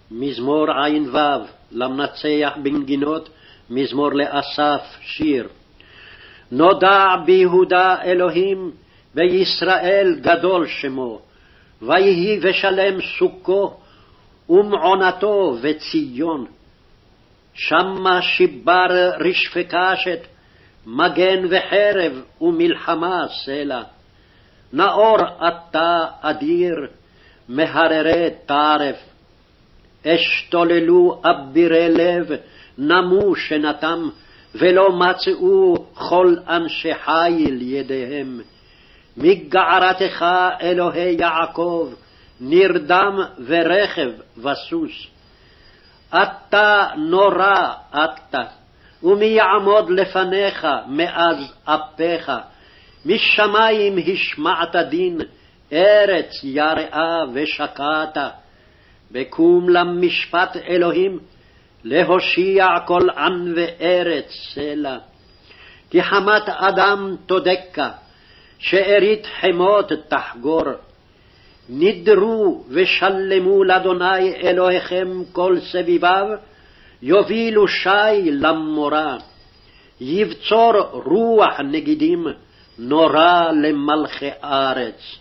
מזמור ע"ו למנצח בנגינות, מזמור לאסף שיר. נודע ביהודה אלוהים, בישראל גדול שמו, ויהי ושלם סוכו, ומעונתו וציון. שמה שיבר רשפי קשת, מגן וחרב ומלחמה סלע. נאור אתה אדיר, מהררי טרף. אשתוללו אבירי לב, נמו שנתם, ולא מצאו כל אנשי חיל ידיהם. מגערתך אלוהי יעקב, נרדם ורכב וסוס. אתה נורא אתה, ומי יעמוד לפניך מאז אפיך. משמים השמעת דין, ארץ יראה ושקעת. בקום למשפט אלוהים, להושיע כל עם וארץ סלע. כי חמת אדם תודקה, שארית חמות תחגור. נדרו ושלמו לאדוני אלוהיכם כל סביביו, יובילו שי למורה. יבצור רוח נגידים, נורא למלכי ארץ.